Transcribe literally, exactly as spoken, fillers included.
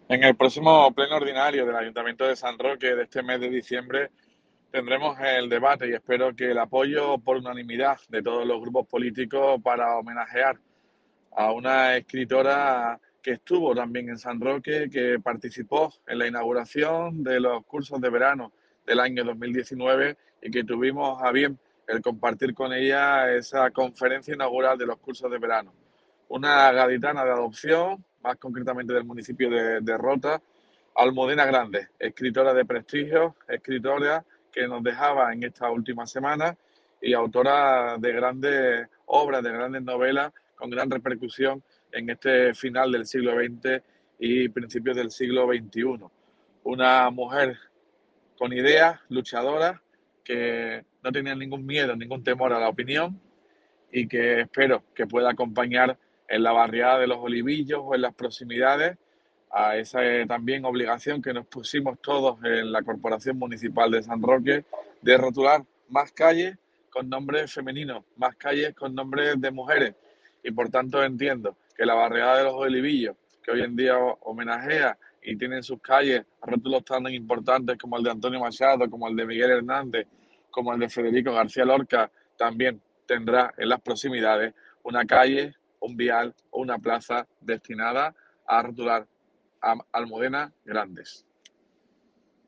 En el próximo pleno ordinario del Ayuntamiento de San Roque de este mes de diciembre tendremos el debate y espero que el apoyo por unanimidad de todos los grupos políticos para homenajear a una escritora que estuvo también en San Roque, que participó en la inauguración de los cursos de verano del año dos mil diecinueve y que tuvimos a bien el compartir con ella esa conferencia inaugural de los cursos de verano. Una gaditana de adopción, más concretamente del municipio de, de Rota, Almudena Grandes, escritora de prestigio, escritora que nos dejaba en esta última semana y autora de grandes obras, de grandes novelas con gran repercusión en este final del siglo veinte y principios del siglo veintiuno. Una mujer con ideas, luchadora, que no tenía ningún miedo, ningún temor a la opinión y que espero que pueda acompañar en la barriada de los Olivillos o en las proximidades a esa eh, también obligación que nos pusimos todos en la Corporación Municipal de San Roque de rotular más calles con nombres femeninos, más calles con nombres de mujeres. Y por tanto entiendo que la barriada de los Olivillos, que hoy en día homenajea y tiene en sus calles rótulos tan importantes como el de Antonio Machado, como el de Miguel Hernández, como el de Federico García Lorca, también tendrá en las proximidades una calle, un vial o una plaza destinada a rotular a Almudena Grandes.